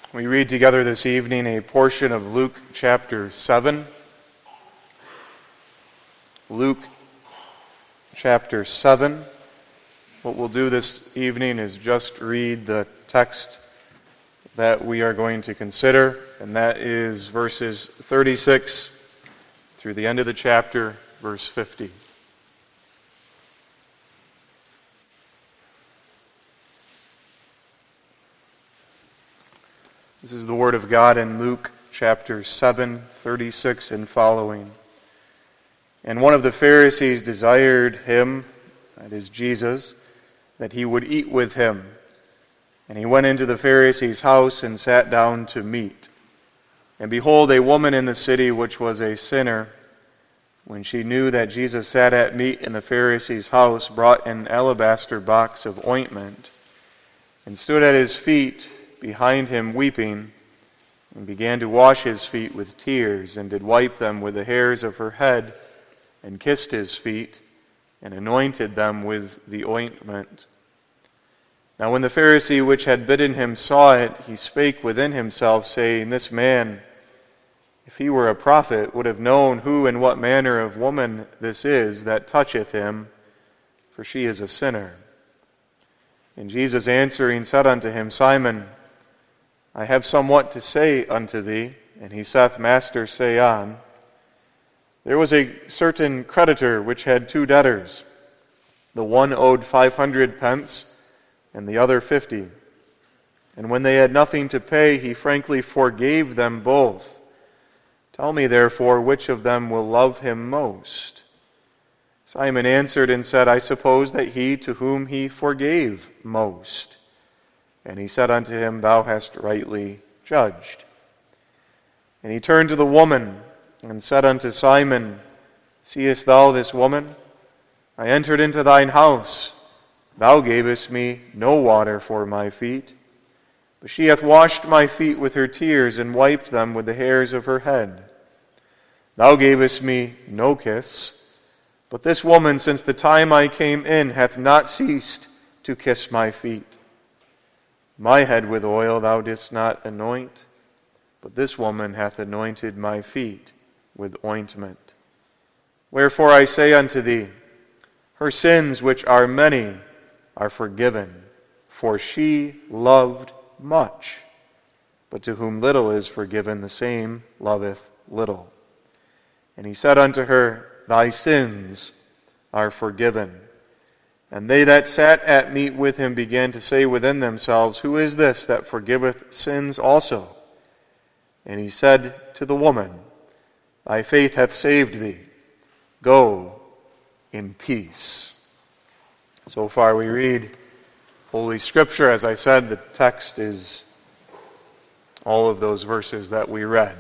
We read together this evening a portion of Luke chapter 7. Luke chapter 7. What we'll do this evening is just read the text that we are going to consider, and that is verses 36 through the end of the chapter, verse 50. This is the word of God in Luke chapter 7, 36 and following. And one of the Pharisees desired him, that is Jesus, that he would eat with him. And he went into the Pharisee's house and sat down to meat. And behold, a woman in the city which was a sinner, when she knew that Jesus sat at meat in the Pharisee's house, brought an alabaster box of ointment, and stood at his feet behind him weeping, and began to wash his feet with tears, and did wipe them with the hairs of her head, and kissed his feet, and anointed them with the ointment. Now when the Pharisee which had bidden him saw it, he spake within himself, saying, This man, if he were a prophet, would have known who and what manner of woman this is that toucheth him, for she is a sinner. And Jesus answering said unto him, Simon, I have somewhat to say unto thee. And he saith, Master, say on. There was a certain creditor which had two debtors. The one owed 500 pence, and the other 50. And when they had nothing to pay, he frankly forgave them both. Tell me, therefore, which of them will love him most? Simon answered and said, I suppose that he to whom he forgave most. And he said unto him, Thou hast rightly judged. And he turned to the woman and said unto Simon, Seest thou this woman? I entered into thine house. Thou gavest me no water for my feet, but she hath washed my feet with her tears, and wiped them with the hairs of her head. Thou gavest me no kiss, but this woman, since the time I came in, hath not ceased to kiss my feet. My head with oil thou didst not anoint, but this woman hath anointed my feet with ointment. Wherefore I say unto thee, her sins, which are many, are forgiven, for she loved much. But to whom little is forgiven, the same loveth little. And he said unto her, Thy sins are forgiven. And they that sat at meat with him began to say within themselves, Who is this that forgiveth sins also? And he said to the woman, Thy faith hath saved thee. Go in peace. So far we read Holy Scripture. As I said, the text is all of those verses that we read.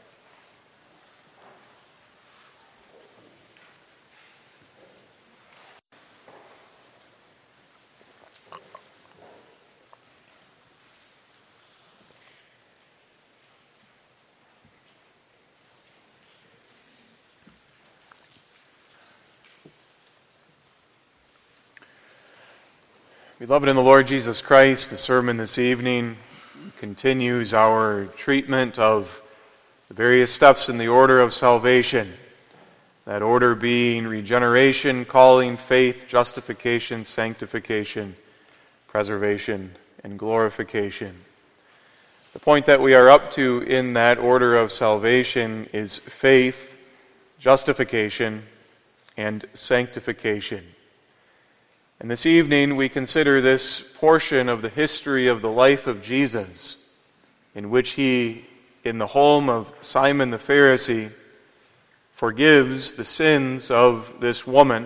Beloved in the Lord Jesus Christ, the sermon this evening continues our treatment of the various steps in the order of salvation. That order being regeneration, calling, faith, justification, sanctification, preservation, and glorification. The point that we are up to in that order of salvation is faith, justification, and sanctification. And this evening we consider this portion of the history of the life of Jesus, in which he, in the home of Simon the Pharisee, forgives the sins of this woman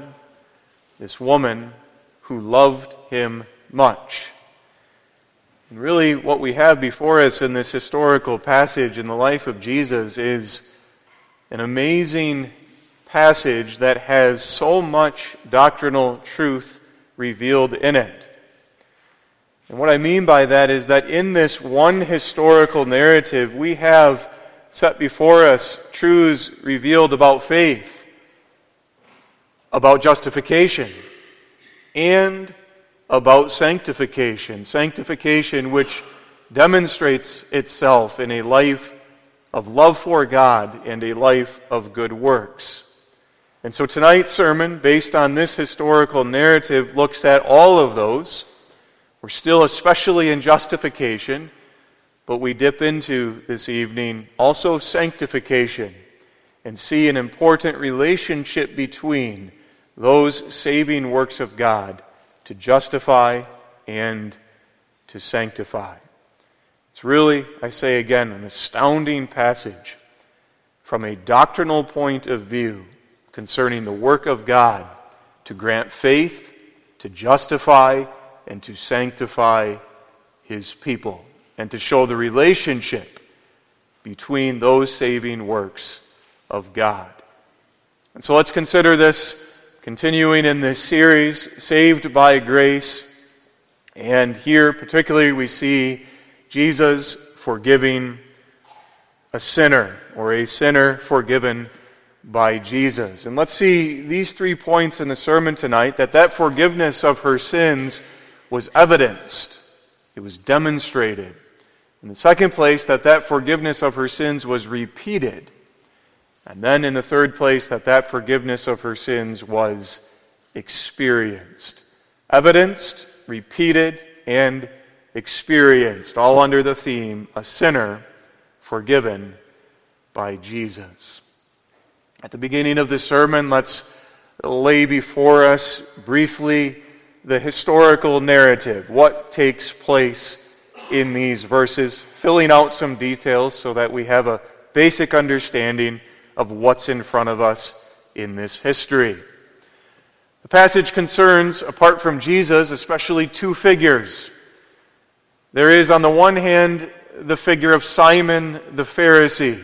who loved him much. And really what we have before us in this historical passage in the life of Jesus is an amazing passage that has so much doctrinal truth revealed in it. And what I mean by that is that in this one historical narrative, we have set before us truths revealed about faith, about justification, and about sanctification. Sanctification which demonstrates itself in a life of love for God and a life of good works. And so tonight's sermon, based on this historical narrative, looks at all of those. We're still especially in justification, but we dip into this evening also sanctification and see an important relationship between those saving works of God to justify and to sanctify. It's really, I say again, an astounding passage from a doctrinal point of view concerning the work of God to grant faith, to justify, and to sanctify His people, and to show the relationship between those saving works of God. And so let's consider this, continuing in this series, Saved by Grace. And here particularly we see Jesus forgiving a sinner, or a sinner forgiven by Jesus. And let's see these 3 points in the sermon tonight, that forgiveness of her sins was evidenced. It was demonstrated. In the second place, that forgiveness of her sins was repeated. And then in the third place, that forgiveness of her sins was experienced. Evidenced, repeated, and experienced, all under the theme, a sinner forgiven by Jesus. At the beginning of the sermon, let's lay before us briefly the historical narrative, what takes place in these verses, filling out some details so that we have a basic understanding of what's in front of us in this history. The passage concerns, apart from Jesus, especially 2 figures. There is, on the one hand, the figure of Simon the Pharisee.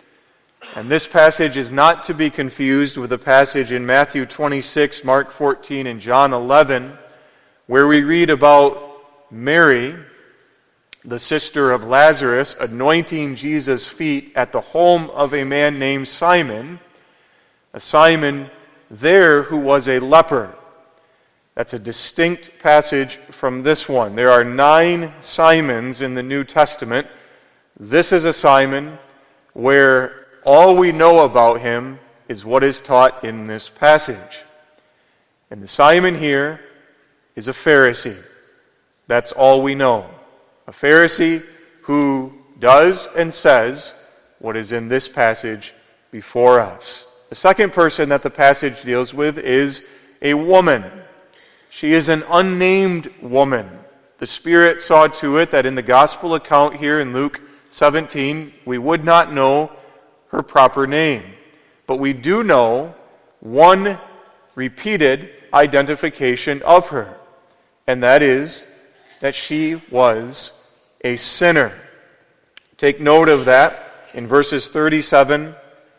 And this passage is not to be confused with the passage in Matthew 26, Mark 14, and John 11, where we read about Mary, the sister of Lazarus, anointing Jesus' feet at the home of a man named Simon, a Simon there who was a leper. That's a distinct passage from this one. There are 9 Simons in the New Testament. This is a Simon where all we know about him is what is taught in this passage. And the Simon here is a Pharisee. That's all we know. A Pharisee who does and says what is in this passage before us. The second person that the passage deals with is a woman. She is an unnamed woman. The Spirit saw to it that in the gospel account here in Luke 17, we would not know her proper name. But we do know one repeated identification of her, and that is that she was a sinner. Take note of that in verses 37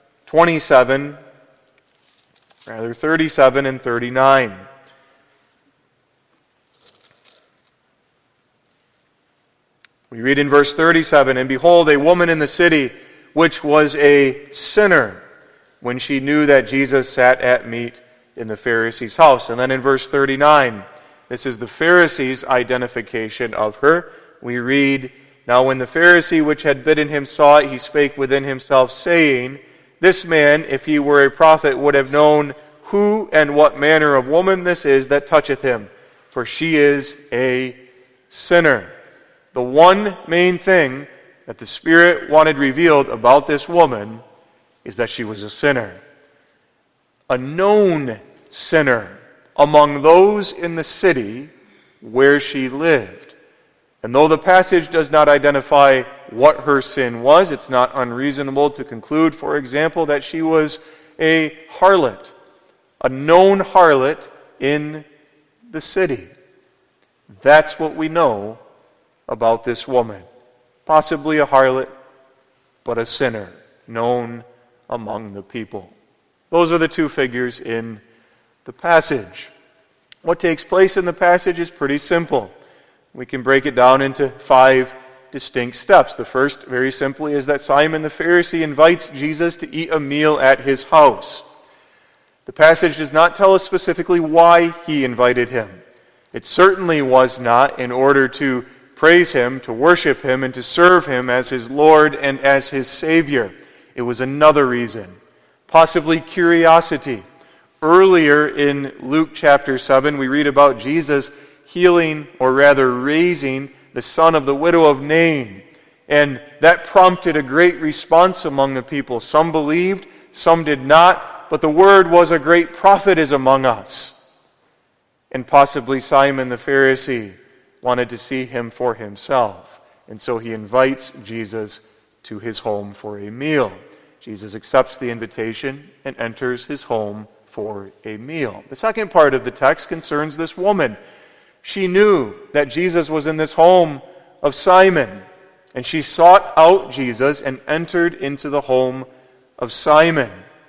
and 39. We read in verse 37, "And behold, a woman in the city, which was a sinner, when she knew that Jesus sat at meat in the Pharisee's house." And then in verse 39, this is the Pharisee's identification of her. We read, "Now when the Pharisee which had bidden him saw it, he spake within himself, saying, This man, if he were a prophet, would have known who and what manner of woman this is that toucheth him, for she is a sinner." The one main thing that the Spirit wanted revealed about this woman is that she was a sinner. A known sinner among those in the city where she lived. And though the passage does not identify what her sin was, it's not unreasonable to conclude, for example, that she was a harlot, a known harlot in the city. That's what we know about this woman. Possibly a harlot, but a sinner, known among the people. Those are the 2 figures in the passage. What takes place in the passage is pretty simple. We can break it down into 5 distinct steps. The first, very simply, is that Simon the Pharisee invites Jesus to eat a meal at his house. The passage does not tell us specifically why he invited him. It certainly was not in order to praise him, to worship him, and to serve him as his Lord and as his Savior. It was another reason. Possibly curiosity. Earlier in Luke chapter 7, we read about Jesus healing, or rather raising, the son of the widow of Nain. And that prompted a great response among the people. Some believed, some did not, but the word was, a great prophet is among us. And possibly Simon the Pharisee wanted to see him for himself. And so he invites Jesus to his home for a meal. Jesus accepts the invitation and enters his home for a meal. The second part of the text concerns this woman. She knew that Jesus was in this home of Simon, and she sought out Jesus and entered into the home of Simon.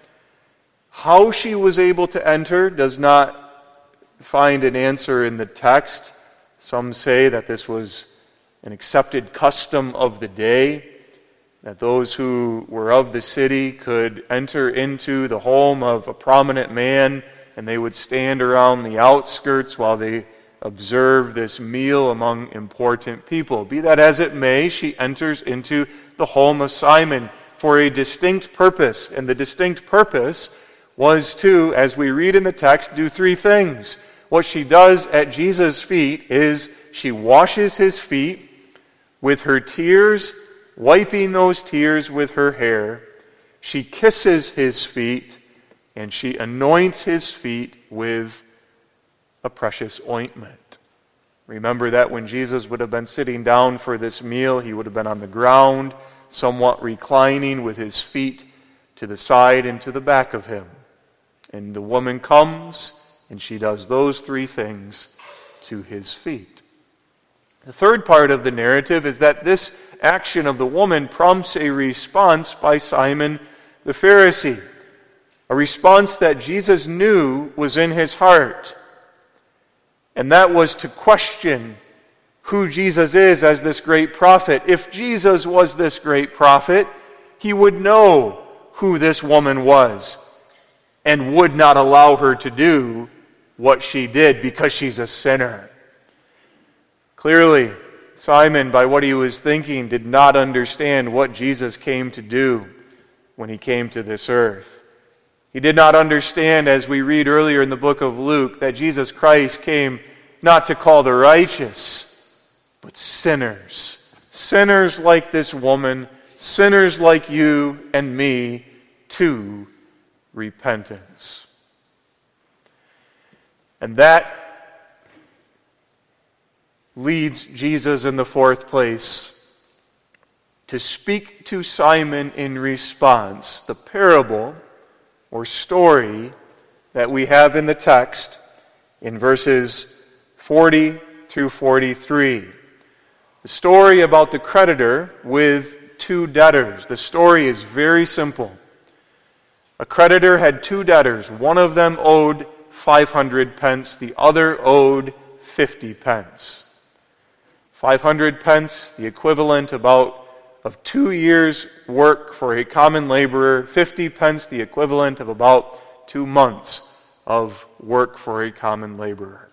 How she was able to enter does not find an answer in the text. Some say that this was an accepted custom of the day, that those who were of the city could enter into the home of a prominent man, and they would stand around the outskirts while they observe this meal among important people. Be that as it may, she enters into the home of Simon for a distinct purpose. And the distinct purpose was to, as we read in the text, do three things. What she does at Jesus' feet is she washes his feet with her tears, wiping those tears with her hair. She kisses his feet, and she anoints his feet with a precious ointment. Remember that when Jesus would have been sitting down for this meal, he would have been on the ground, somewhat reclining with his feet to the side and to the back of him. And the woman comes, and she does those three things to his feet. The third part of the narrative is that this action of the woman prompts a response by Simon the Pharisee, a response that Jesus knew was in his heart. And that was to question who Jesus is as this great prophet. If Jesus was this great prophet, he would know who this woman was and would not allow her to do what she did because she's a sinner. Clearly, Simon, by what he was thinking, did not understand what Jesus came to do when he came to this earth. He did not understand, as we read earlier in the book of Luke, that Jesus Christ came not to call the righteous, but sinners. Sinners like this woman, sinners like you and me, to repentance. And that leads Jesus in the fourth place to speak to Simon in response. The parable or story that we have in the text in verses 40 through 43. The story about the creditor with two debtors. The story is very simple. A creditor had two debtors. One of them owed 500 pence, the other owed 50 pence. 500 pence, the equivalent of 2 years' work for a common laborer. 50 pence, the equivalent of about 2 months of work for a common laborer.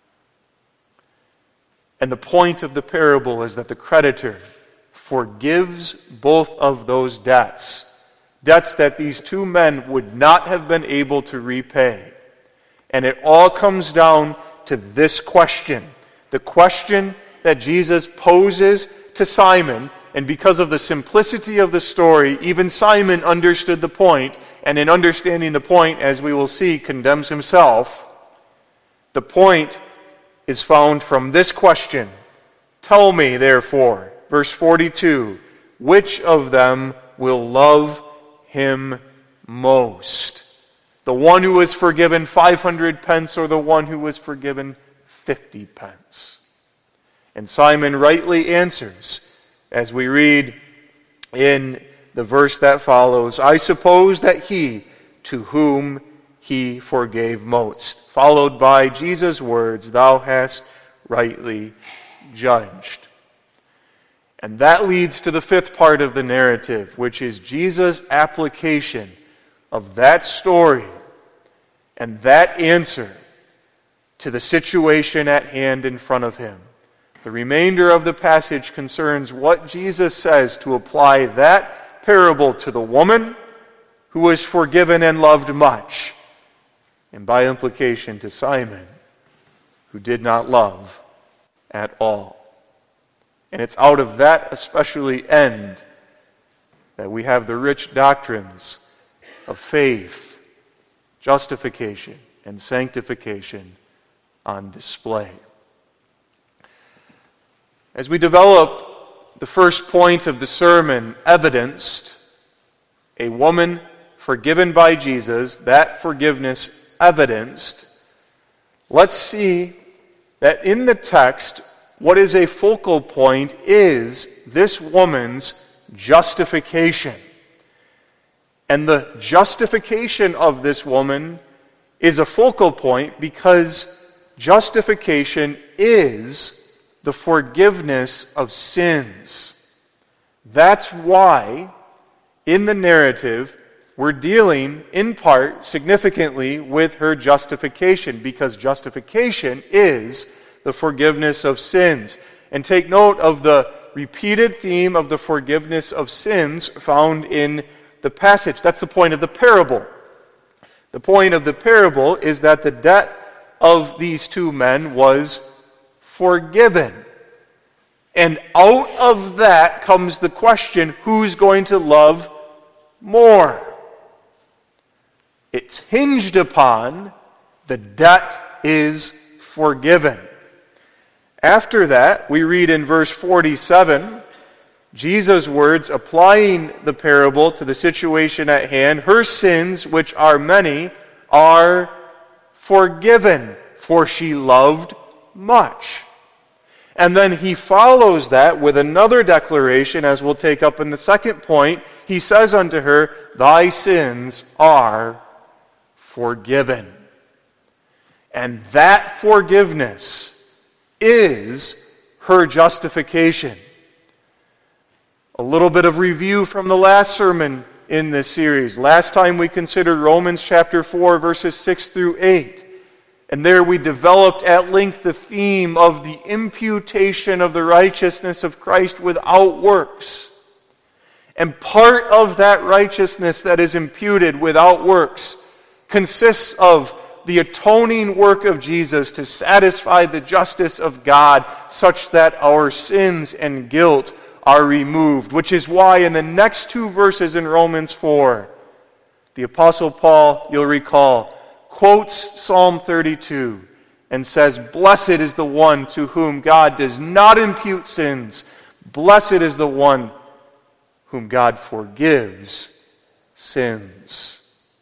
And the point of the parable is that the creditor forgives both of those debts that these two men would not have been able to repay. And it all comes down to this question, the question that Jesus poses to Simon. And because of the simplicity of the story, even Simon understood the point, and in understanding the point, as we will see, condemns himself. The point is found from this question. Tell me, therefore, verse 42, which of them will love him most? The one who was forgiven 500 pence or the one who was forgiven 50 pence? And Simon rightly answers, as we read in the verse that follows, I suppose that he to whom he forgave most. Followed by Jesus' words, thou hast rightly judged. And that leads to the fifth part of the narrative, which is Jesus' application of that story and that answer to the situation at hand in front of him. The remainder of the passage concerns what Jesus says to apply that parable to the woman who was forgiven and loved much, and by implication to Simon, who did not love at all. And it's out of that especially end that we have the rich doctrines of faith, justification, and sanctification on display. As we develop the first point of the sermon, evidenced, a woman forgiven by Jesus, that forgiveness evidenced, let's see that in the text, what is a focal point is this woman's justification. And the justification of this woman is a focal point because justification is the forgiveness of sins. That's why, in the narrative, we're dealing, in part, significantly, with her justification, because justification is the forgiveness of sins. And take note of the repeated theme of the forgiveness of sins found in the passage. That's the point of the parable. The point of the parable is that the debt of these two men was forgiven. And out of that comes the question, who's going to love more? It's hinged upon the debt is forgiven. After that, we read in verse 47, Jesus' words applying the parable to the situation at hand. Her sins, which are many, are forgiven, for she loved much. And then he follows that with another declaration, as we'll take up in the second point. He says unto her, thy sins are forgiven. And that forgiveness is her justification. A little bit of review from the last sermon in this series. Last time we considered Romans chapter 4, verses 6 through 8. And there we developed at length the theme of the imputation of the righteousness of Christ without works. And part of that righteousness that is imputed without works consists of the atoning work of Jesus to satisfy the justice of God such that our sins and guilt are removed. Which is why in the next two verses in Romans 4, the Apostle Paul, you'll recall, quotes Psalm 32 and says, blessed is the one to whom God does not impute sins. Blessed is the one whom God forgives sins.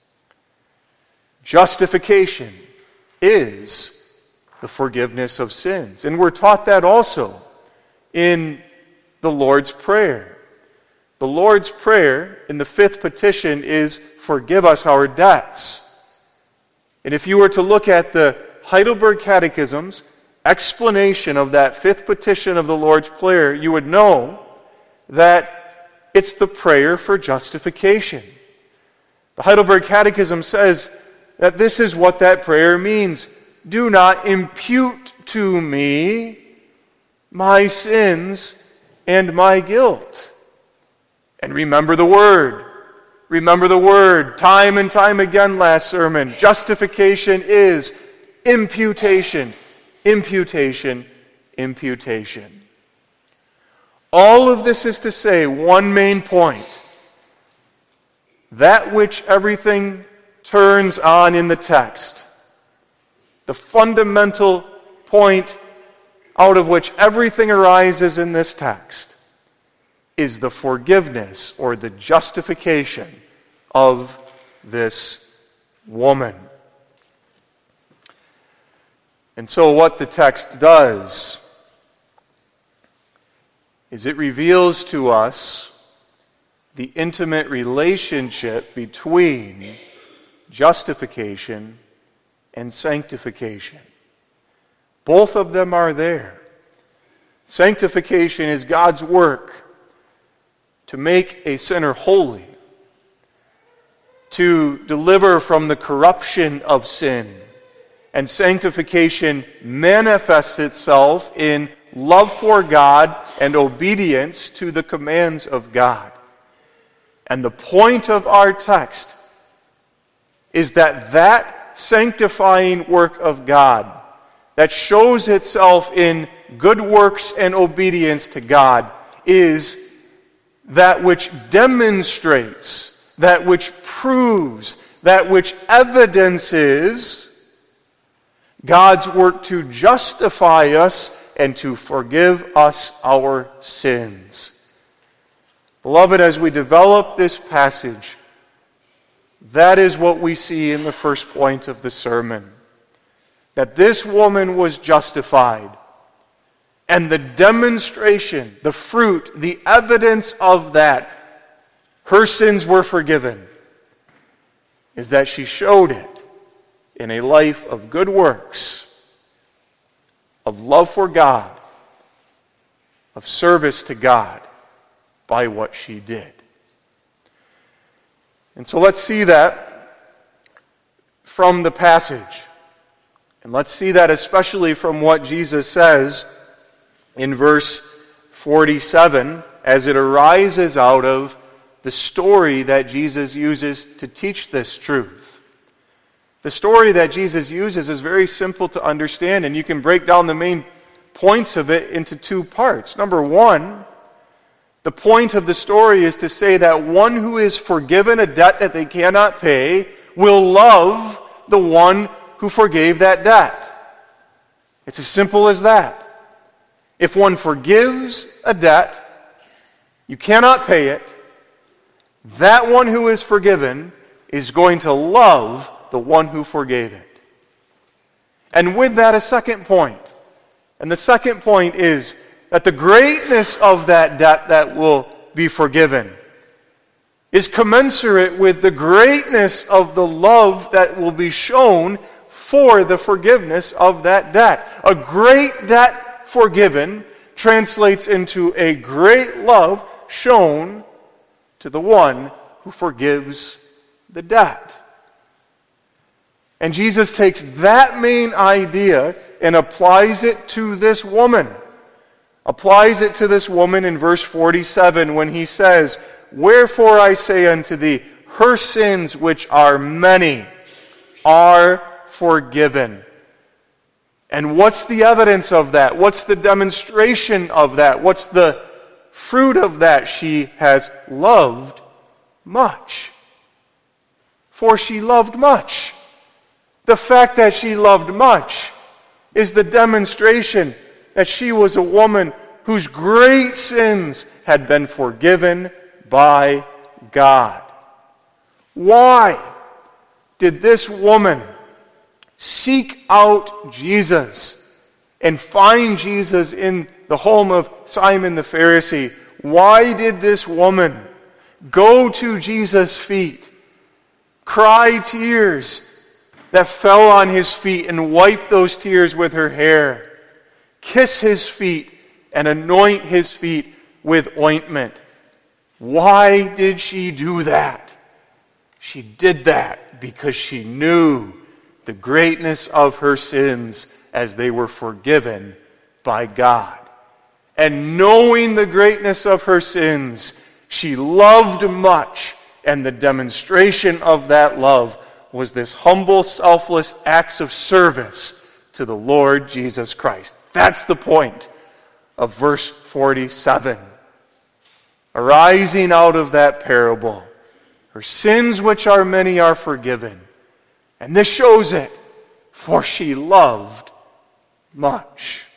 Justification is the forgiveness of sins. And we're taught that also in the Lord's Prayer. The Lord's Prayer in the fifth petition is, forgive us our debts. And if you were to look at the Heidelberg Catechism's explanation of that fifth petition of the Lord's Prayer, you would know that it's the prayer for justification. The Heidelberg Catechism says that this is what that prayer means. Do not impute to me my sins and my guilt. And remember the word. Remember the word. Time and time again last sermon. Justification is imputation. Imputation. Imputation. All of this is to say one main point. That which everything turns on in the text. The fundamental point out of which everything arises in this text is the forgiveness or the justification of this woman. And so what the text does is it reveals to us the intimate relationship between justification and sanctification. Both of them are there. Sanctification is God's work to make a sinner holy, to deliver from the corruption of sin. And sanctification manifests itself in love for God and obedience to the commands of God. And the point of our text is that sanctifying work of God that shows itself in good works and obedience to God is that which demonstrates, that which proves, that which evidences God's work to justify us and to forgive us our sins. Beloved, as we develop this passage, that is what we see in the first point of the sermon. That this woman was justified. And the demonstration, the fruit, the evidence of that, her sins were forgiven, is that she showed it in a life of good works, of love for God, of service to God by what she did. And so let's see that from the passage. And let's see that especially from what Jesus says in verse 47 as it arises out of the story that Jesus uses to teach this truth. The story that Jesus uses is very simple to understand, and you can break down the main points of it into two parts. Number one, the point of the story is to say that one who is forgiven a debt that they cannot pay will love the one who forgave that debt. It's as simple as that. If one forgives a debt, you cannot pay it, that one who is forgiven is going to love the one who forgave it. And with that, a second point. And the second point is that the greatness of that debt that will be forgiven is commensurate with the greatness of the love that will be shown for the forgiveness of that debt. A great debt forgiven translates into a great love shown to the one who forgives the debt. And Jesus takes that main idea and applies it to this woman. Applies it to this woman in verse 47 when he says, "Wherefore I say unto thee, her sins, which are many, are forgiven." And what's the evidence of that? What's the demonstration of that? What's the fruit of that? She has loved much. For she loved much. The fact that she loved much is the demonstration that she was a woman whose great sins had been forgiven by God. Why did this woman seek out Jesus and find Jesus in the home of Simon the Pharisee? Why did this woman go to Jesus' feet, cry tears that fell on his feet and wipe those tears with her hair, kiss his feet and anoint his feet with ointment? Why did she do that? She did that because she knew the greatness of her sins as they were forgiven by God. And knowing the greatness of her sins, she loved much, and the demonstration of that love was this humble, selfless acts of service to the Lord Jesus Christ. That's the point of verse 47. Arising out of that parable, her sins which are many are forgiven. And this shows it, for she loved much.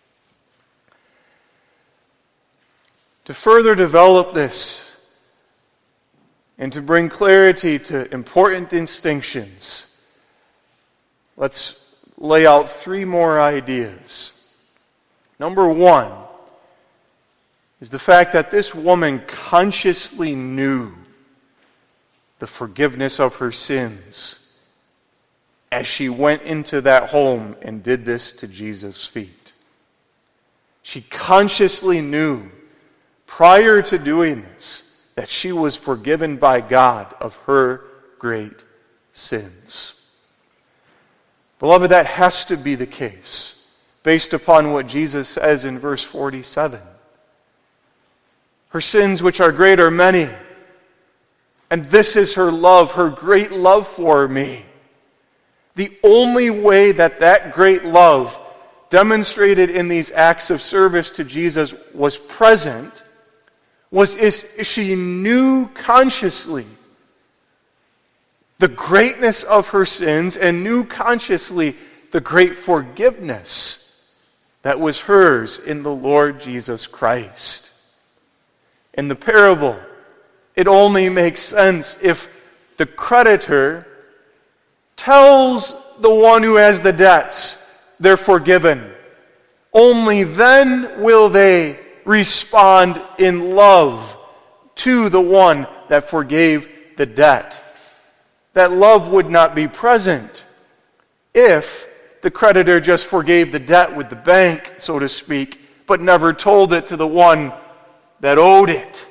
To further develop this and to bring clarity to important distinctions, let's lay out three more ideas. Number one is the fact that this woman consciously knew the forgiveness of her sins as she went into that home and did this to Jesus' feet. She consciously knew prior to doing this that she was forgiven by God of her great sins. Beloved, that has to be the case based upon what Jesus says in verse 47. Her sins which are great are many, and this is her love, her great love for me. The only way that great love demonstrated in these acts of service to Jesus was present was if she knew consciously the greatness of her sins and knew consciously the great forgiveness that was hers in the Lord Jesus Christ. In the parable, it only makes sense if the creditor tells the one who has the debts they're forgiven. Only then will they respond in love to the one that forgave the debt. That love would not be present if the creditor just forgave the debt with the bank, so to speak, but never told it to the one that owed it.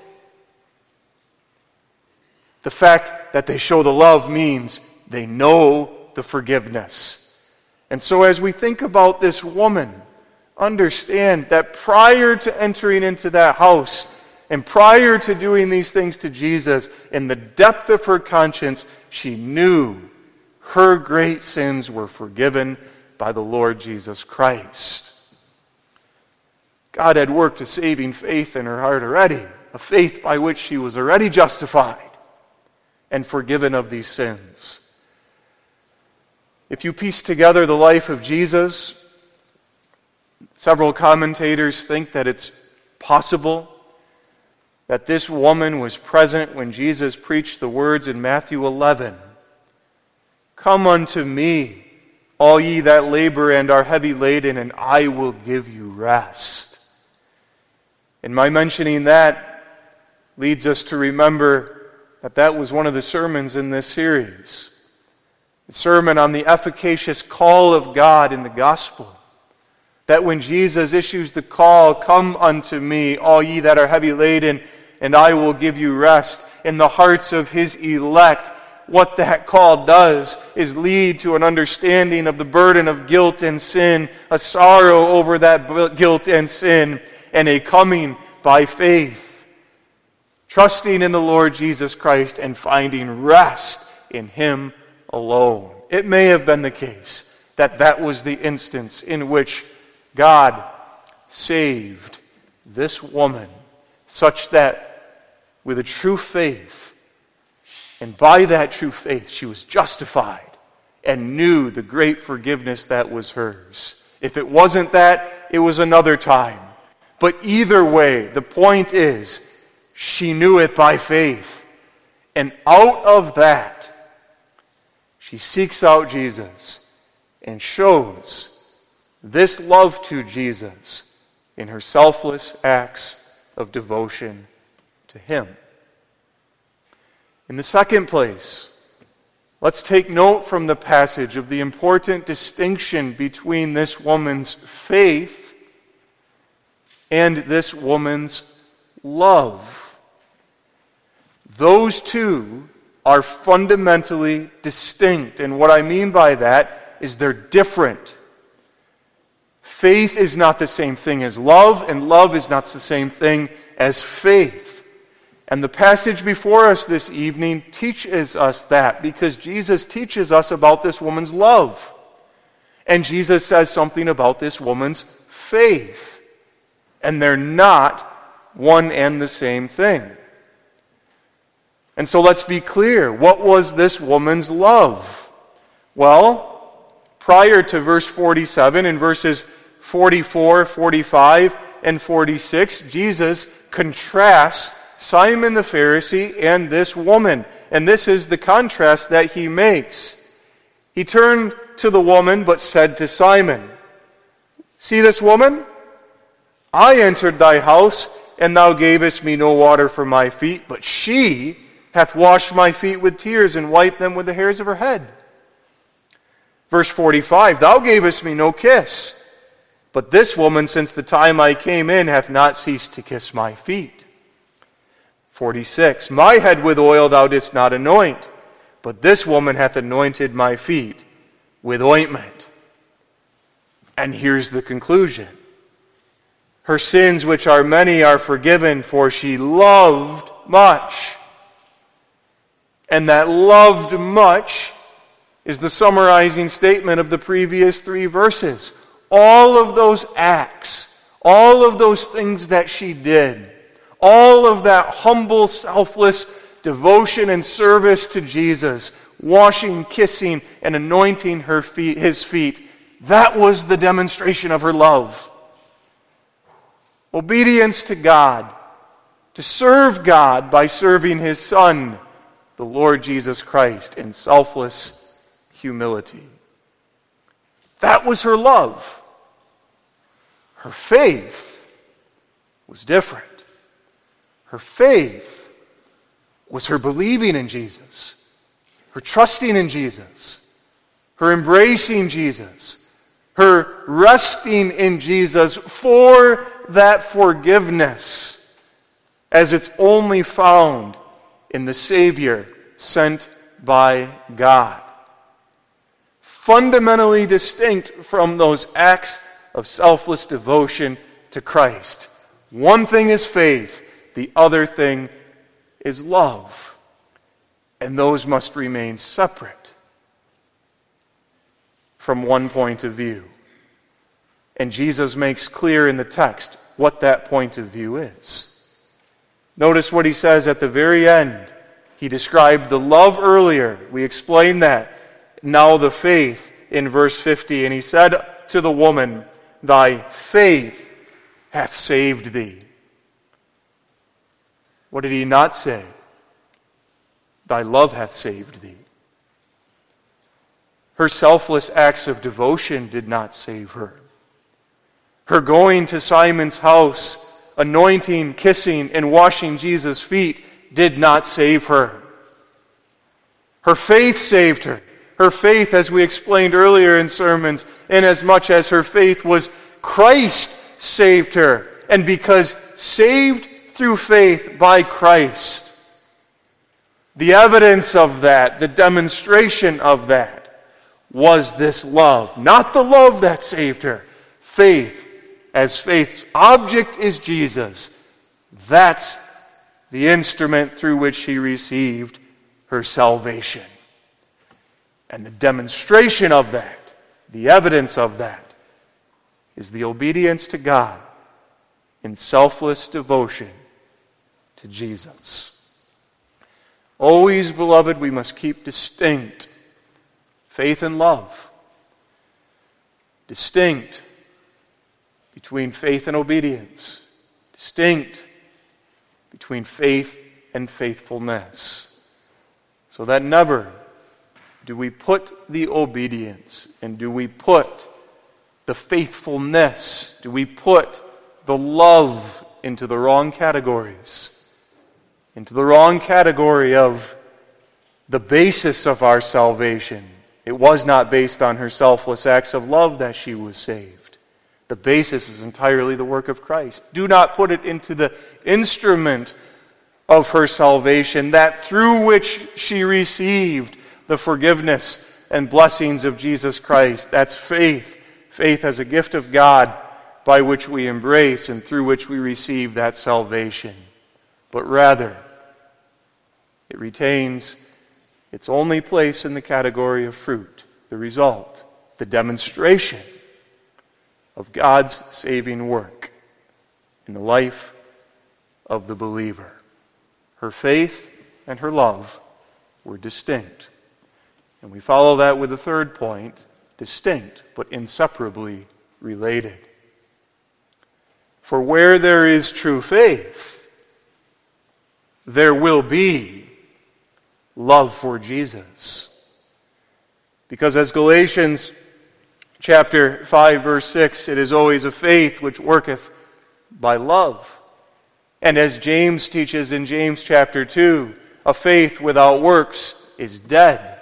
The fact that they show the love means they know the forgiveness. And so as we think about this woman, understand that prior to entering into that house and prior to doing these things to Jesus, in the depth of her conscience, she knew her great sins were forgiven by the Lord Jesus Christ. God had worked a saving faith in her heart already, a faith by which she was already justified and forgiven of these sins. If you piece together the life of Jesus, several commentators think that it's possible that this woman was present when Jesus preached the words in Matthew 11. Come unto me, all ye that labor and are heavy laden, and I will give you rest. And my mentioning that leads us to remember that was one of the sermons in this series. The sermon on the efficacious call of God in the gospel. That when Jesus issues the call, come unto me, all ye that are heavy laden, and I will give you rest, in the hearts of his elect, what that call does is lead to an understanding of the burden of guilt and sin, a sorrow over that guilt and sin, and a coming by faith, trusting in the Lord Jesus Christ and finding rest in him alone. It may have been the case that was the instance in which God saved this woman, such that with a true faith, and by that true faith, she was justified and knew the great forgiveness that was hers. If it wasn't that, it was another time. But either way, the point is, she knew it by faith. And out of that, she seeks out Jesus and shows this love to Jesus in her selfless acts of devotion to him. In the second place, let's take note from the passage of the important distinction between this woman's faith and this woman's love. Those two are fundamentally distinct, and what I mean by that is they're different. Faith is not the same thing as love, and love is not the same thing as faith. And the passage before us this evening teaches us that, because Jesus teaches us about this woman's love. And Jesus says something about this woman's faith. And they're not one and the same thing. And so let's be clear. What was this woman's love? Well, prior to verse 47, in verses 44, 45, and 46, Jesus contrasts Simon the Pharisee and this woman. And this is the contrast that he makes. He turned to the woman, but said to Simon, See this woman? I entered thy house, and thou gavest me no water for my feet, but she hath washed my feet with tears and wiped them with the hairs of her head. Verse 45, Thou gavest me no kiss, but this woman, since the time I came in, hath not ceased to kiss my feet. 46, My head with oil thou didst not anoint, but this woman hath anointed my feet with ointment. And here's the conclusion. Her sins, which are many, are forgiven, for she loved much. And that loved much is the summarizing statement of the previous 3 verses. All of those acts, all of those things that she did, all of that humble, selfless devotion and service to Jesus, washing, kissing, and anointing his feet, that was the demonstration of her love. Obedience to God, to serve God by serving His Son, the Lord Jesus Christ, in selfless humility. That was her love. Her faith was different. Her faith was her believing in Jesus, her trusting in Jesus, her embracing Jesus, her resting in Jesus for that forgiveness, as it's only found in the Savior sent by God. Fundamentally distinct from those acts of selfless devotion to Christ. One thing is faith, the other thing is love. And those must remain separate from one point of view. And Jesus makes clear in the text what that point of view is. Notice what he says at the very end. He described the love earlier. We explained that. Now the faith in verse 50. And he said to the woman, "Thy faith hath saved thee." What did he not say? "Thy love hath saved thee." Her selfless acts of devotion did not save her. Her going to Simon's house, anointing, kissing, and washing Jesus' feet did not save her. Her faith saved her. Her faith, as we explained earlier in sermons, inasmuch as her faith was Christ saved her. And because saved through faith by Christ, the evidence of that, the demonstration of that, was this love. Not the love that saved her. Faith, as faith's object is Jesus. That's the instrument through which she received her salvation. And the demonstration of that, the evidence of that, is the obedience to God in selfless devotion to Jesus. Always, beloved, we must keep distinct faith and love. Distinct between faith and obedience. Distinct between faith and faithfulness. So that never do we put the obedience and do we put the faithfulness, do we put the love into the wrong categories. Into the wrong category of the basis of our salvation. It was not based on her selfless acts of love that she was saved. The basis is entirely the work of Christ. Do not put it into the instrument of her salvation, that through which she received the forgiveness and blessings of Jesus Christ. That's faith. Faith as a gift of God by which we embrace and through which we receive that salvation. But rather, it retains its only place in the category of fruit, the result, the demonstration of God's saving work in the life of the believer. Her faith and her love were distinct. And we follow that with a third point, distinct but inseparably related. For where there is true faith, there will be love for Jesus. Because as Galatians chapter 5 verse 6, it is always a faith which worketh by love. And as James teaches in James chapter 2, a faith without works is dead.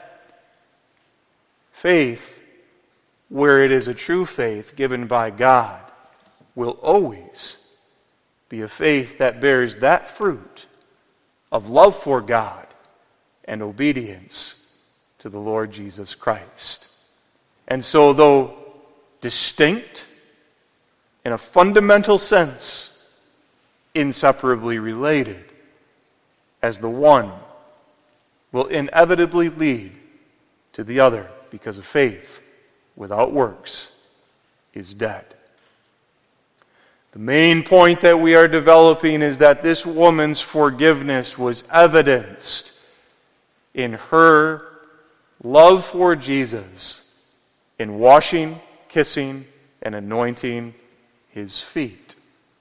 Faith, where it is a true faith given by God, will always be a faith that bears that fruit of love for God and obedience to the Lord Jesus Christ. And so, though distinct, in a fundamental sense, inseparably related, as the one will inevitably lead to the other, because of faith without works is dead. The main point that we are developing is that this woman's forgiveness was evidenced in her love for Jesus, in washing, kissing, and anointing his feet.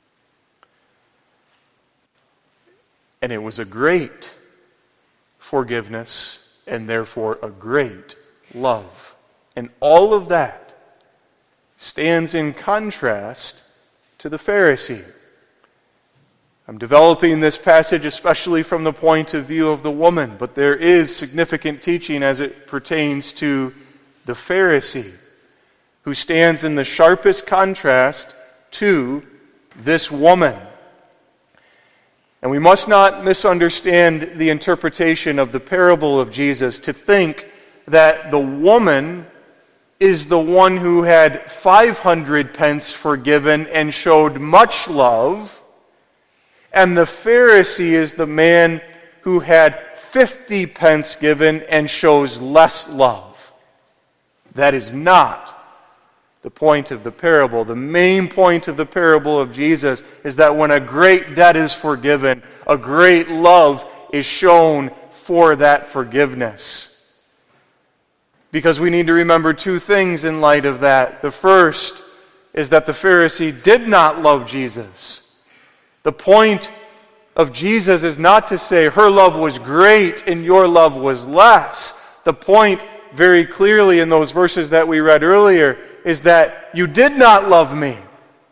And it was a great forgiveness, and therefore a great love. And all of that stands in contrast to the Pharisee. I'm developing this passage especially from the point of view of the woman, but there is significant teaching as it pertains to the Pharisee, who stands in the sharpest contrast to this woman. And we must not misunderstand the interpretation of the parable of Jesus to think that the woman is the one who had 500 pence forgiven and showed much love, and the Pharisee is the man who had 50 pence given and shows less love. That is not the point of the parable. The main point of the parable of Jesus is that when a great debt is forgiven, a great love is shown for that forgiveness. Because we need to remember two things in light of that. The first is that the Pharisee did not love Jesus. The point of Jesus is not to say her love was great and your love was less. The point very clearly in those verses that we read earlier is that you did not love me.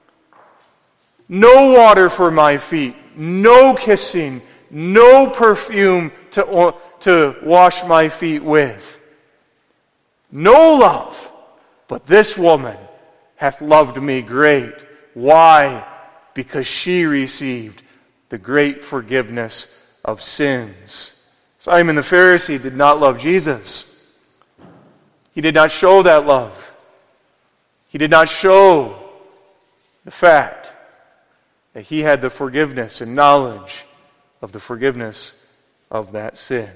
No water for my feet, no kissing, no perfume to wash my feet with. No love, but this woman hath loved me great. Why? Because she received the great forgiveness of sins. Simon the Pharisee did not love Jesus. He did not show that love. He did not show the fact that he had the forgiveness and knowledge of the forgiveness of that sin.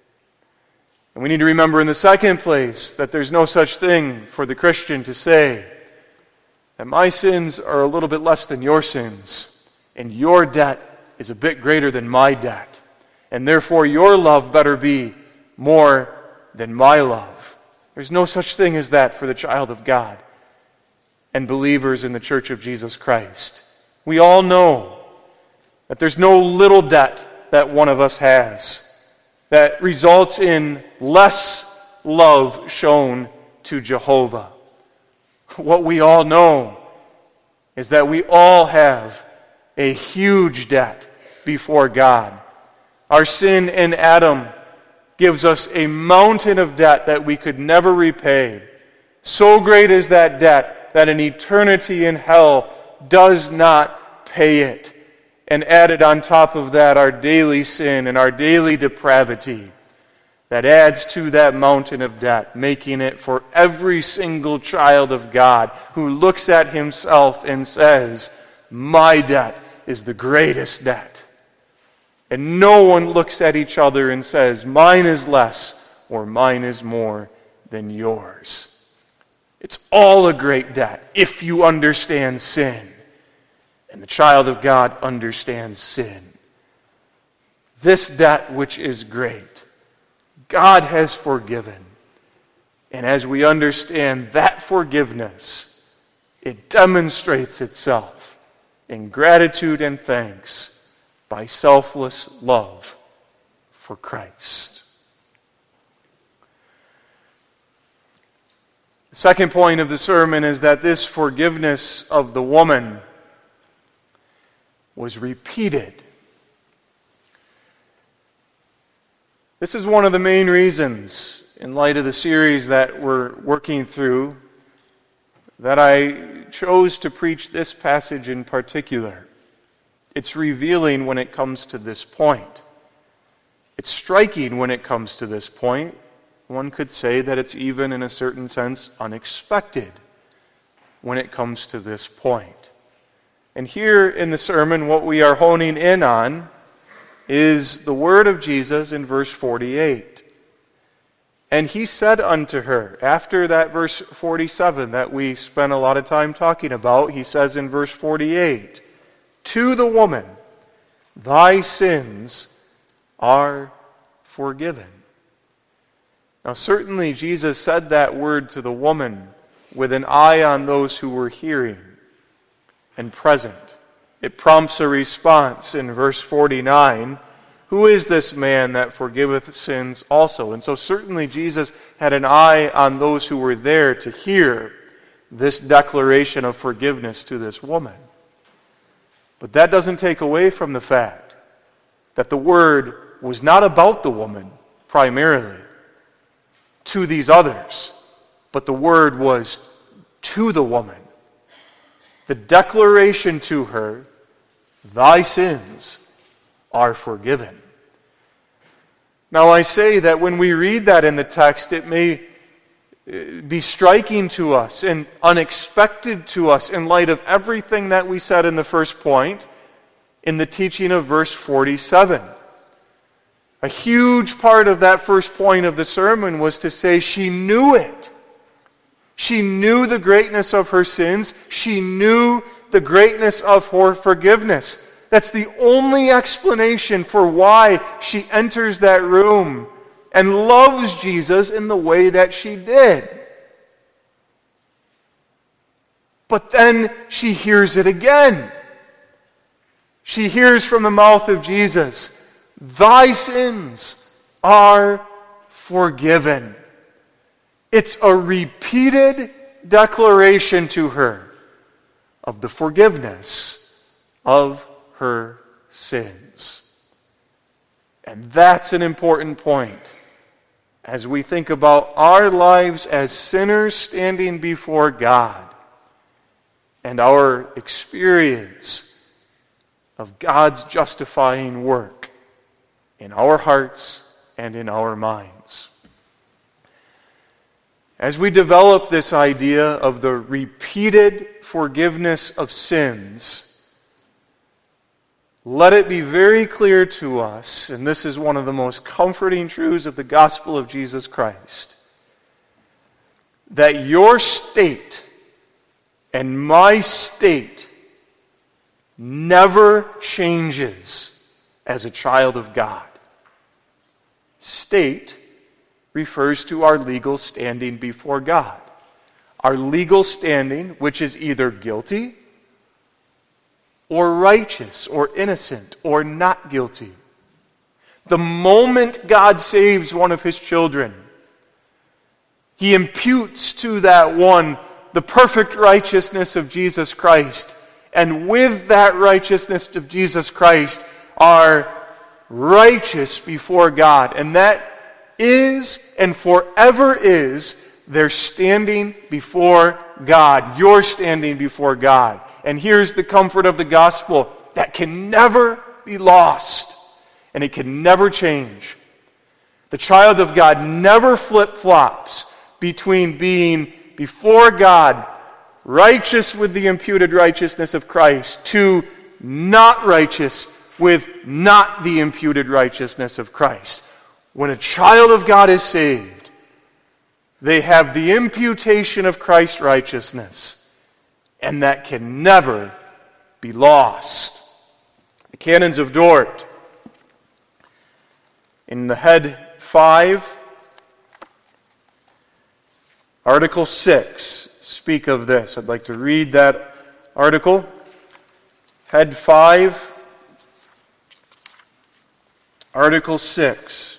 And we need to remember in the second place that there's no such thing for the Christian to say that my sins are a little bit less than your sins, and your debt is a bit greater than my debt, and therefore your love better be more than my love. There's no such thing as that for the child of God and believers in the Church of Jesus Christ. We all know that there's no little debt that one of us has that results in less love shown to Jehovah. What we all know is that we all have a huge debt before God. Our sin in Adam gives us a mountain of debt that we could never repay. So great is that debt that an eternity in hell does not pay it. And added on top of that, our daily sin and our daily depravity that adds to that mountain of debt, making it for every single child of God who looks at himself and says, my debt is the greatest debt. And no one looks at each other and says, mine is less or mine is more than yours. It's all a great debt if you understand sin. And the child of God understands sin. This debt which is great, God has forgiven. And as we understand that forgiveness, it demonstrates itself in gratitude and thanks by selfless love for Christ. The second point of the sermon is that this forgiveness of the woman was repeated. This is one of the main reasons, in light of the series that we're working through, that I chose to preach this passage in particular. It's revealing when it comes to this point. It's striking when it comes to this point. One could say that it's even, in a certain sense, unexpected. when it comes to this point. And here in the sermon, what we are honing in on is the word of Jesus in verse 48. And he said unto her, after that verse 47 that we spent a lot of time talking about, he says in verse 48, to the woman, thy sins are forgiven. Now certainly Jesus said that word to the woman with an eye on those who were hearing and present. It prompts a response in verse 49. Who is this man that forgiveth sins also? And so certainly Jesus had an eye on those who were there to hear this declaration of forgiveness to this woman. But that doesn't take away from the fact that the word was not about the woman primarily to these others, but the word was to the woman. The declaration to her, thy sins are forgiven. Now I say that when we read that in the text, it may be striking to us and unexpected to us in light of everything that we said in the first point in the teaching of verse 47. A huge part of that first point of the sermon was to say she knew it. She knew the greatness of her sins. She knew the greatness of her forgiveness. That's the only explanation for why she enters that room and loves Jesus in the way that she did. But then she hears it again. She hears from the mouth of Jesus, thy sins are forgiven. It's a repeated declaration to her of the forgiveness of her sins. And that's an important point as we think about our lives as sinners standing before God and our experience of God's justifying work in our hearts and in our minds. As we develop this idea of the repeated forgiveness of sins, let it be very clear to us, and this is one of the most comforting truths of the gospel of Jesus Christ, that your state and my state never changes as a child of God. State refers to our legal standing before God. Our legal standing, which is either guilty or righteous or innocent or not guilty. The moment God saves one of his children, he imputes to that one the perfect righteousness of Jesus Christ. And with that righteousness of Jesus Christ are righteous before God. And that is and forever is their standing before God. Your standing before God. And here's the comfort of the gospel that can never be lost. And it can never change. The child of God never flip-flops between being before God righteous with the imputed righteousness of Christ to not righteous with not the imputed righteousness of Christ. When a child of God is saved, they have the imputation of Christ's righteousness, and that can never be lost. The Canons of Dort, in the head 5, Article 6, speak of this. I'd like to read that article. Head 5, Article 6.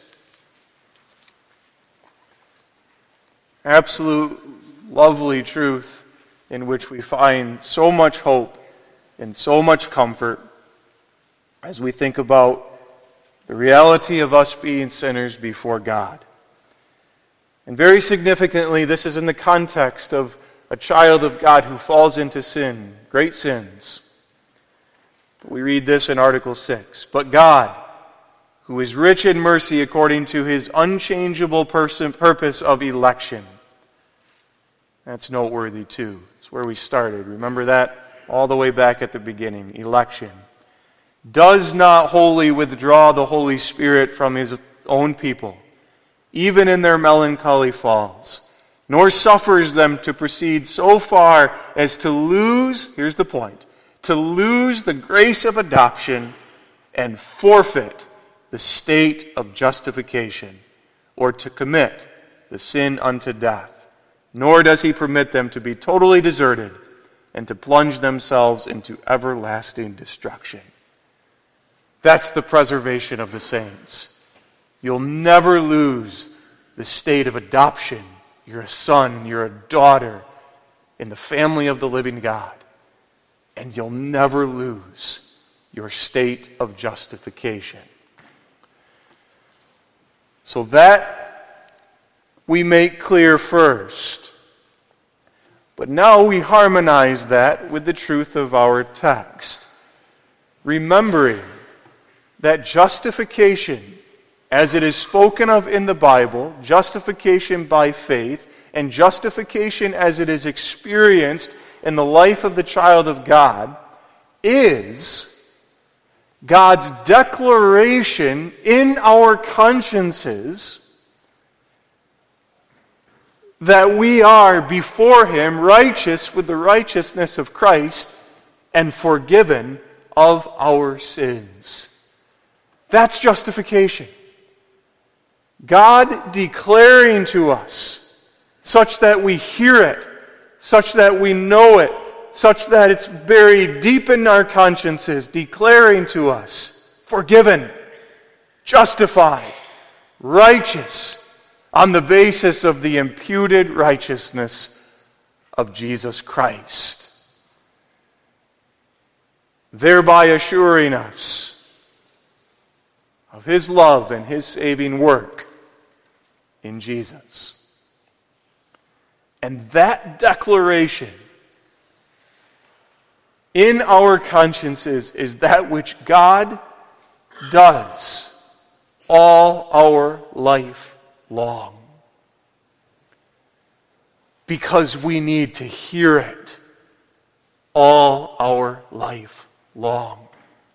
Absolute lovely truth in which we find so much hope and so much comfort as we think about the reality of us being sinners before God. And very significantly, this is in the context of a child of God who falls into sin, great sins. We read this in Article 6. But God, who is rich in mercy according to his unchangeable purpose of election. That's noteworthy too. It's where we started. Remember that? All the way back at the beginning. Election. Does not wholly withdraw the Holy Spirit from His own people, even in their melancholy falls, nor suffers them to proceed so far as to lose, here's the point, to lose the grace of adoption and forfeit the state of justification, or to commit the sin unto death. Nor does He permit them to be totally deserted and to plunge themselves into everlasting destruction. That's the preservation of the saints. You'll never lose the state of adoption. You're a son, you're a daughter in the family of the living God. And you'll never lose your state of justification. So that we make clear first. But now we harmonize that with the truth of our text, remembering that justification, as it is spoken of in the Bible, justification by faith, and justification as it is experienced in the life of the child of God, is God's declaration in our consciences that we are before Him righteous with the righteousness of Christ and forgiven of our sins. That's justification. God declaring to us, such that we hear it, such that we know it, such that it's buried deep in our consciences, declaring to us, forgiven, justified, righteous, on the basis of the imputed righteousness of Jesus Christ, thereby assuring us of His love and His saving work in Jesus. And that declaration in our consciences is that which God does all our life long. Because we need to hear it all our life long.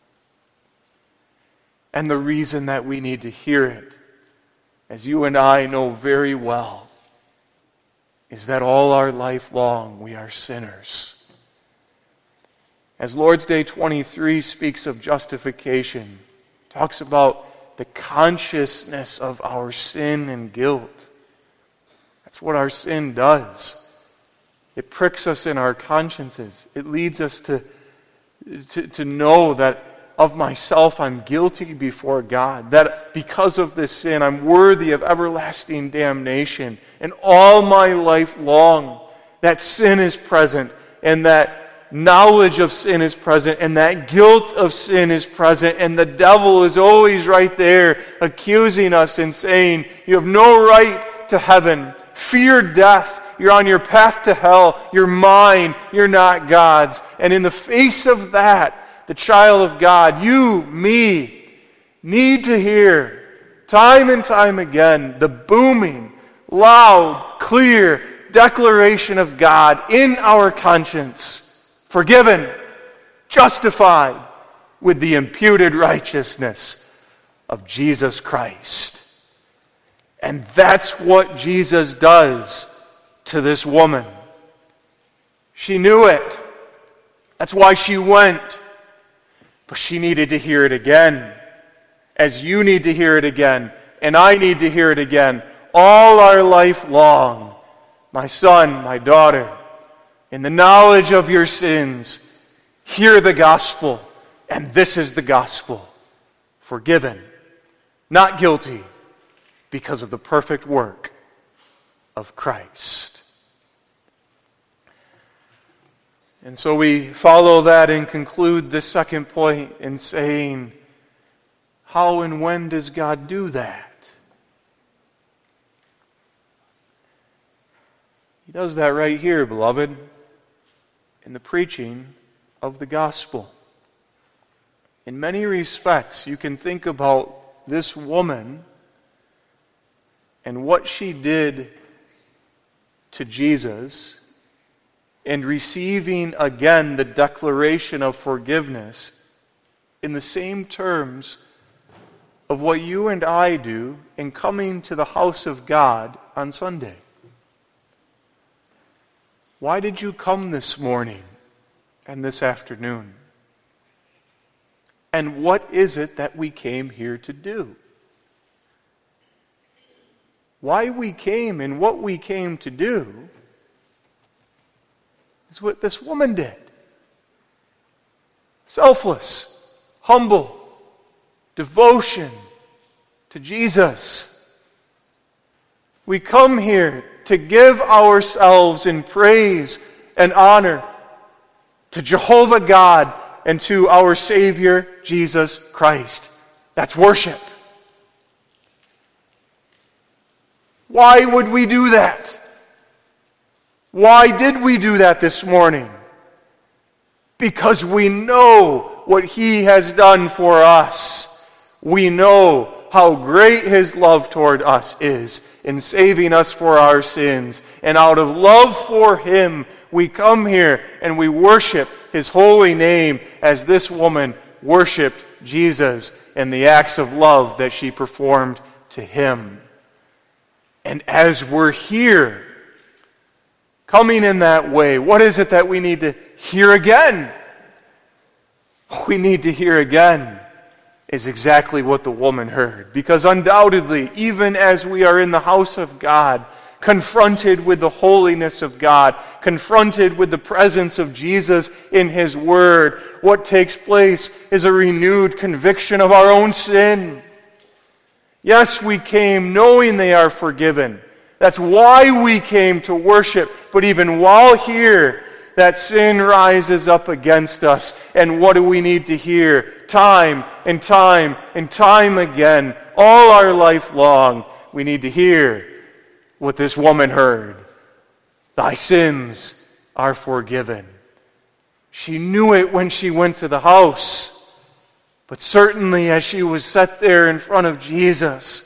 And the reason that we need to hear it, as you and I know very well, is that all our life long we are sinners. As Lord's Day 23 speaks of justification, talks about the consciousness of our sin and guilt. That's what our sin does. It pricks us in our consciences. It leads us to know that of myself I'm guilty before God, that because of this sin I'm worthy of everlasting damnation. And all my life long that sin is present, and that knowledge of sin is present, and that guilt of sin is present, and the devil is always right there accusing us and saying, you have no right to heaven, fear death, you're on your path to hell, you're mine, you're not God's. And in the face of that, the child of God, you, me, need to hear time and time again the booming, loud, clear declaration of God in our conscience, forgiven, justified with the imputed righteousness of Jesus Christ. And that's what Jesus does to this woman. She knew it. That's why she went. But she needed to hear it again, as you need to hear it again, and I need to hear it again, all our life long. My son, my daughter, in the knowledge of your sins, hear the gospel, and this is the gospel. Forgiven, not guilty, because of the perfect work of Christ. And so we follow that and conclude the second point in saying, how and when does God do that? He does that right here, beloved, in the preaching of the gospel. In many respects, you can think about this woman and what she did to Jesus and receiving again the declaration of forgiveness in the same terms of what you and I do in coming to the house of God on Sunday. Why did you come this morning and this afternoon? And what is it that we came here to do? Why we came and what we came to do is what this woman did. Selfless, humble, devotion to Jesus. We come here to give ourselves in praise and honor to Jehovah God and to our Savior, Jesus Christ. That's worship. Why would we do that? Why did we do that this morning? Because we know what He has done for us. We know how great His love toward us is in saving us for our sins. And out of love for Him, we come here and we worship His holy name as this woman worshiped Jesus and the acts of love that she performed to Him. And as we're here, coming in that way, what is it that we need to hear again? What we need to hear again is exactly what the woman heard. Because undoubtedly, even as we are in the house of God, confronted with the holiness of God, confronted with the presence of Jesus in His Word, what takes place is a renewed conviction of our own sin. Yes, we came knowing they are forgiven. That's why we came to worship. But even while here, that sin rises up against us. And what do we need to hear? Time and time and time again, all our life long, we need to hear what this woman heard. Thy sins are forgiven. She knew it when she went to the house. But certainly as she was set there in front of Jesus,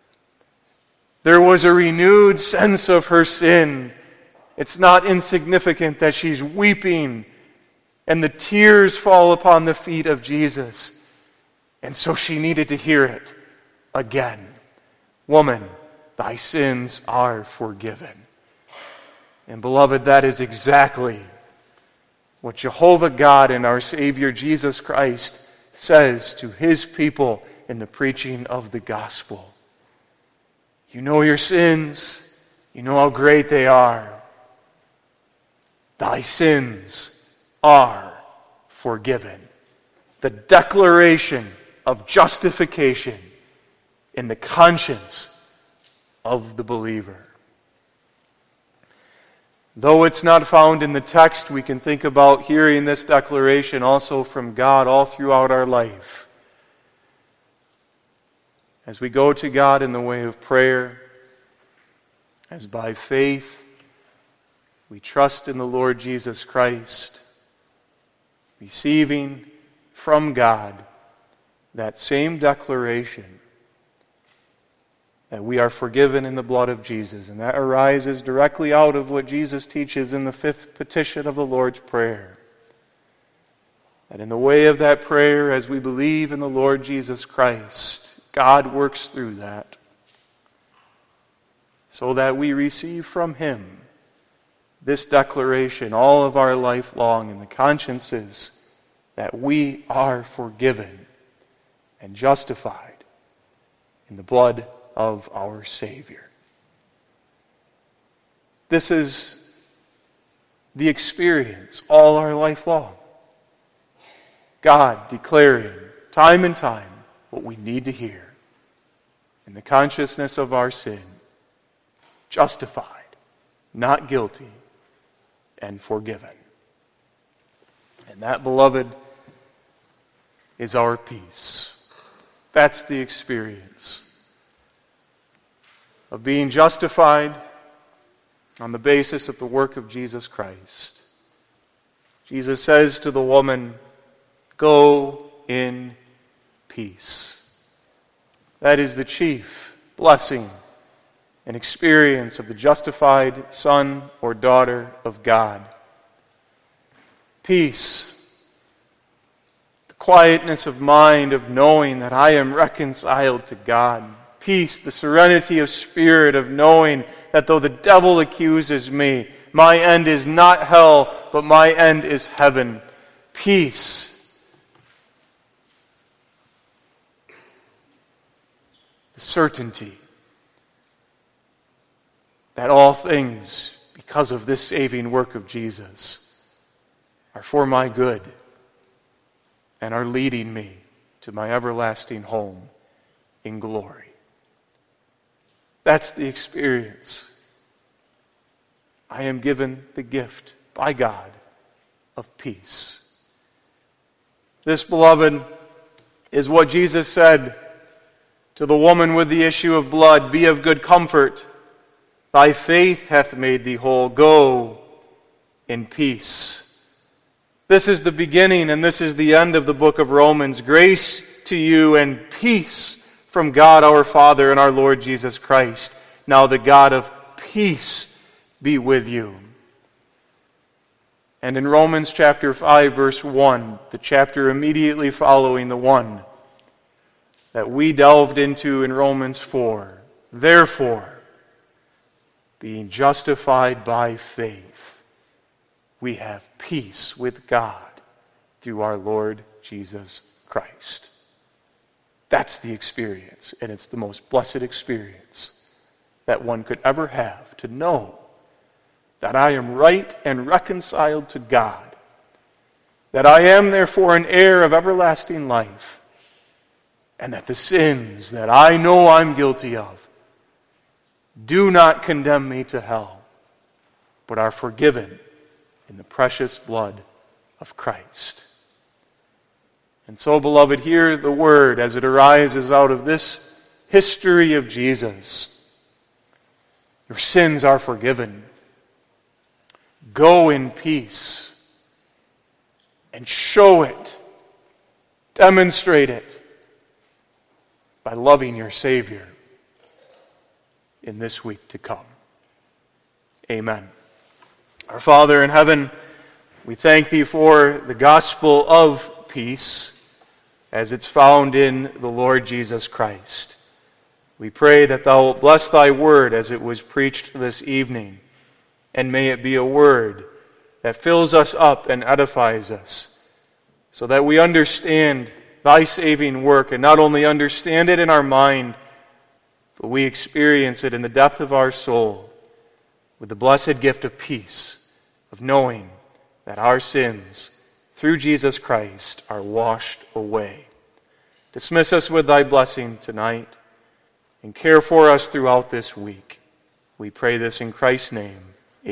there was a renewed sense of her sin. It's not insignificant that she's weeping and the tears fall upon the feet of Jesus. And so she needed to hear it again. Woman, thy sins are forgiven. And beloved, that is exactly what Jehovah God and our Savior Jesus Christ says to His people in the preaching of the gospel. You know your sins. You know how great they are. Thy sins are forgiven. The declaration of justification in the conscience of the believer. Though it's not found in the text, we can think about hearing this declaration also from God all throughout our life. As we go to God in the way of prayer, as by faith we trust in the Lord Jesus Christ, receiving from God that same declaration that we are forgiven in the blood of Jesus. And that arises directly out of what Jesus teaches in the 5th petition of the Lord's Prayer. That in the way of that prayer, as we believe in the Lord Jesus Christ, God works through that so that we receive from Him this declaration all of our life long in the consciences that we are forgiven and justified in the blood of our Savior. This is the experience all our life long. God declaring time and time what we need to hear in the consciousness of our sin, justified, not guilty, and forgiven. And that, beloved, is our peace. That's the experience of being justified on the basis of the work of Jesus Christ. Jesus says to the woman, "Go in peace." That is the chief blessing and experience of the justified son or daughter of God. Peace. The quietness of mind of knowing that I am reconciled to God. Peace, the serenity of spirit of knowing that though the devil accuses me, my end is not hell, but my end is heaven. Peace. The certainty that all things, because of this saving work of Jesus, are for my good and are leading me to my everlasting home in glory. That's the experience. I am given the gift by God of peace. This, beloved, is what Jesus said to the woman with the issue of blood. Be of good comfort. Thy faith hath made thee whole. Go in peace. This is the beginning and this is the end of the book of Romans. Grace to you and peace from God our Father and our Lord Jesus Christ. Now the God of peace be with you. And in Romans chapter 5, verse 1, the chapter immediately following the one that we delved into in Romans 4, therefore, being justified by faith, we have peace with God through our Lord Jesus Christ. That's the experience, and it's the most blessed experience that one could ever have, to know that I am right and reconciled to God, that I am therefore an heir of everlasting life, and that the sins that I know I'm guilty of do not condemn me to hell, but are forgiven in the precious blood of Christ. And so, beloved, hear the word as it arises out of this history of Jesus. Your sins are forgiven. Go in peace and show it, demonstrate it by loving your Savior in this week to come. Amen. Our Father in heaven, we thank Thee for the gospel of peace as it's found in the Lord Jesus Christ. We pray that Thou wilt bless Thy word as it was preached this evening, and may it be a word that fills us up and edifies us, so that we understand Thy saving work, and not only understand it in our mind, but we experience it in the depth of our soul with the blessed gift of peace, of knowing that our sins through Jesus Christ are washed away. Dismiss us with Thy blessing tonight and care for us throughout this week. We pray this in Christ's name.